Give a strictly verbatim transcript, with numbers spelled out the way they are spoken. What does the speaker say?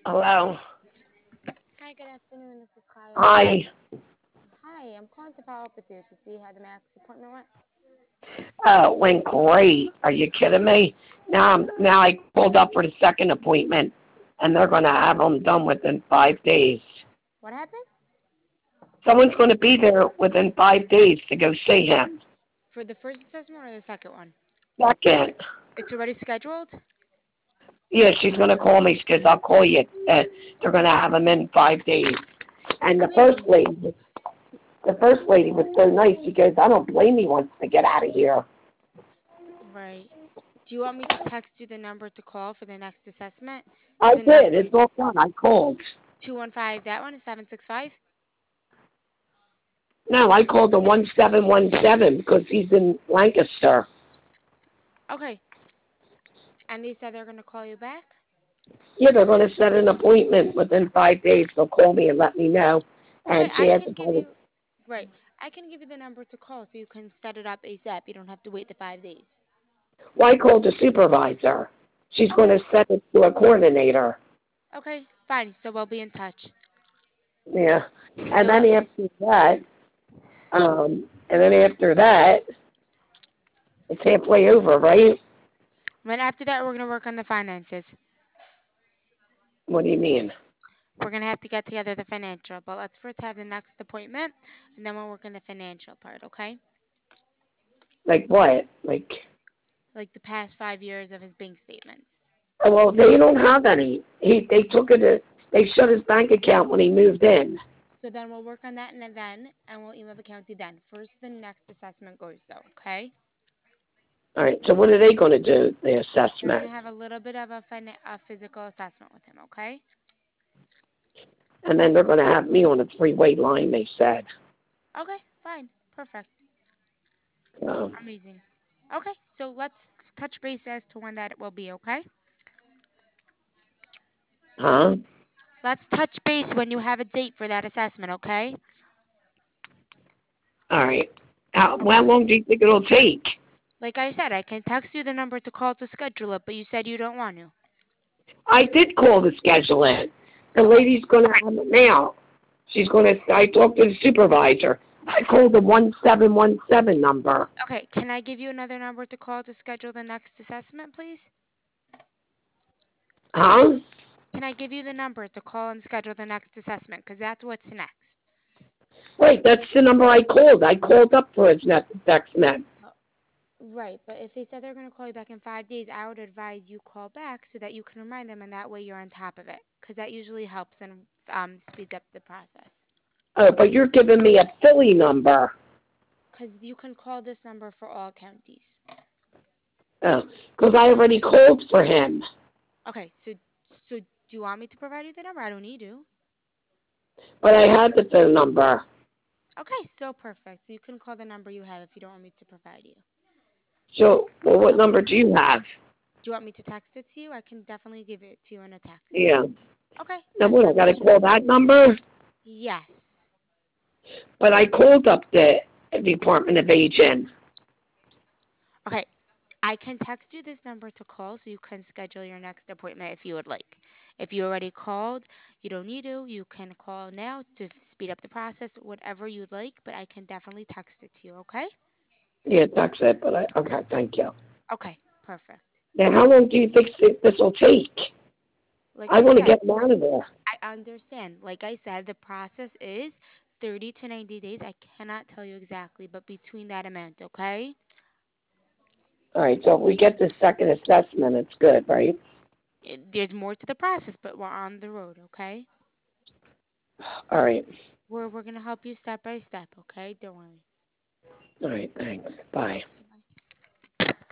Hello. Hi, good afternoon. This is Kyle. Hi. Hi, I'm calling to follow up with you to see how the Max appointment went. Uh, it went great. Are you kidding me? Now I'm now I called up for the second appointment, and they're going to have them done within five days. What happened? Someone's going to be there within five days to go see him. For the first assessment or the second one? Second. It's already scheduled? Yeah, she's going to call me. She goes, I'll call you. Uh, they're going to have him in five days. And the first Amazing. lady, the first lady was so nice. She goes, I don't blame you. Wants to get out of here. Right. Do you want me to text you the number to call for the next assessment? I Because the did. number It's is all done. I called. two one five. That one is seven six five. No, I called the one seven one seven because he's in Lancaster. Okay. And they said they're going to call you back? Yeah, they're going to set an appointment within five days. They'll call me and let me know. Okay, And she I asked can if I give would. you. Right. I can give you the number to call so you can set it up ASAP. You don't have to wait the five days. Well, I called the supervisor. She's going Okay. to send it to a coordinator. Okay, fine. So we'll be in touch. Yeah. And So then uh, after that, um, and then after that, it's halfway over, right? then after that, we're going to work on the finances. What do you mean? We're going to have to get together the financial, but let's first have the next appointment, and then we'll work on the financial part, okay? Like what? Like, Like the past five years of his bank statements. oh, well, they don't have any. He, they took it. They shut his bank account when he moved in. So then we'll work on that and then, and we'll email the county then. First, the next assessment goes though, okay? All right. So what are they going to do? The They're going to assessment, have a little bit of a, fin- a physical assessment with him, okay? and then they're going to have me on a three-way line. They said. Okay, fine, perfect, Um, amazing. Okay, so let's touch base as to when that it will be, okay? huh? Let's touch base when you have a date for that assessment, okay? All right. How, Okay. how long do you think it'll take? Like I said, I can text you the number to call to schedule it, but you said you don't want to. I did call to schedule it. The Okay. lady's going to have it now. She's going to. I talked to the supervisor. I called the one seven one seven number. Okay. Can I give you another number to call to schedule the next assessment, please? Huh? Can I give you the number to call and schedule the next assessment? Because that's what's next. Wait, that's the number I called. I called up for his next text net. Oh, right. But if they said they're going to call you back in five days, I would advise you call back so that you can remind them, and that way you're on top of it. Because that usually helps and um, speeds up the process. Oh, but you're giving me a Philly number. Because you can call this number for all counties. Oh, because I already called for him. Okay. So, so do you want me to provide you the number? I don't need to. But I had the phone number. Okay, so perfect. So you can call the number you have if you don't want me to provide you. So, well, what Okay. number do you have? Do you want me to text it to you? I can definitely give it to you in a text. Yeah. Okay, Now what? I got to fantastic. call that number. Yes. But I called up the Department of Aging. Okay, I can text you this number to call so you can schedule your next appointment if you would like. If you already called, you don't need to. You can call now to speed up the process, whatever you'd like, but I can definitely text it to you, okay? Yeah, that's it. But I okay, thank you. Okay, perfect. Now, how long do you think this will take? Like I I want to said, get him out of there. I understand. Like I said, the process is thirty to ninety days. I cannot tell you exactly, but between that amount, okay? All right, so if we get the second assessment, it's good, right? It, there's more to the process, but we're on the road, okay? All right. We're, we're going to help you step by step, okay? Don't worry. All right, thanks. Bye.